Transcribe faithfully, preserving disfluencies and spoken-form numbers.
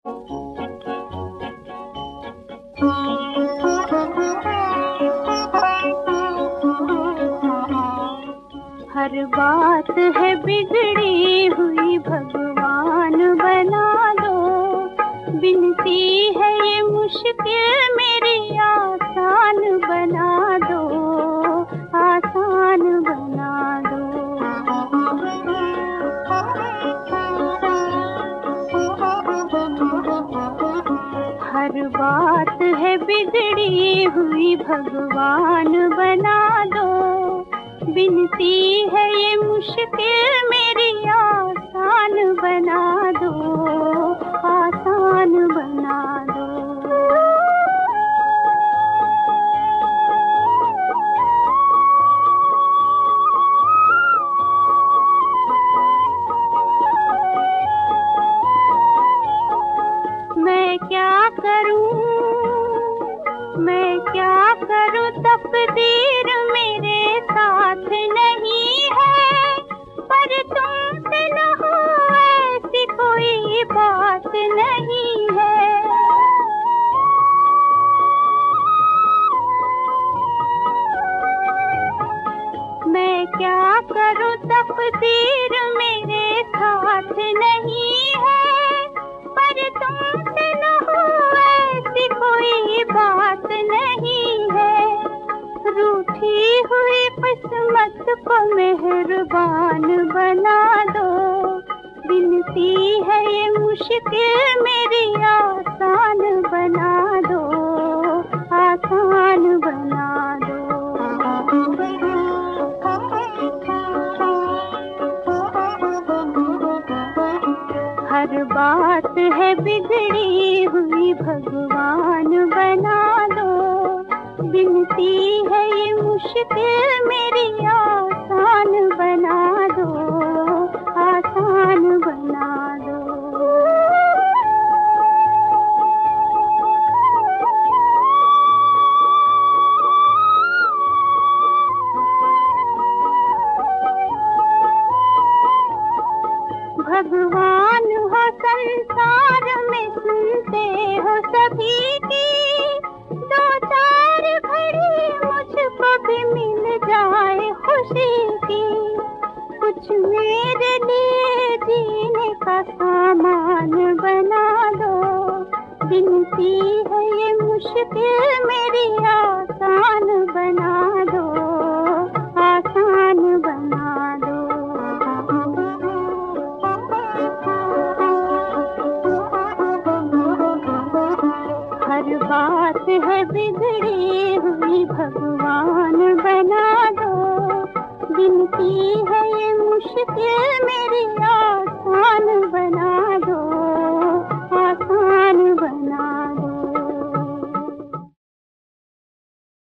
हर बात है बिगड़ी हुई भगवान बना दो, बिनती है ये मुश्किल मेरी आसान बना दो, आसान बना दो। हर बात है बिगड़ी हुई भगवान बना दो, बिनती है ये मुश्किल मेरी आसान बना दो, आसान बना दो। मैं क्या करूं, मैं क्या करूं, तकदीर मेरे साथ नहीं है, पर तुमसे न हो ऐसी कोई बात नहीं है। मैं क्या करूं, तकदीर मेरे साथ नहीं है, पर तुमसे न हो ऐसी कोई बात नहीं है। रूठी हुई किस्मत को मेहरबान बना दो, बिनती है ये मुश्किल मेरी आसान बना दो, आसान बना दो। हर बात है बिगड़ी हुई भगवान बना दो, बिनती है ये मुश्किल मेरी आसान बना दो, आसान बना दो। भगवान हो संसार में, सुनते हो सभी की, दो चार घड़ी मुझको भी मिल जाए खुशी की, कुछ मेरे लिए जीने का सामान बना दो, बिनती है ये मुश्किल मेरी आसान बना दो, आसान बना दो। हर बात है बिगड़ी हुई भगवान बना दो, बिनती है ये मुश्किल मेरी आसान बना दो,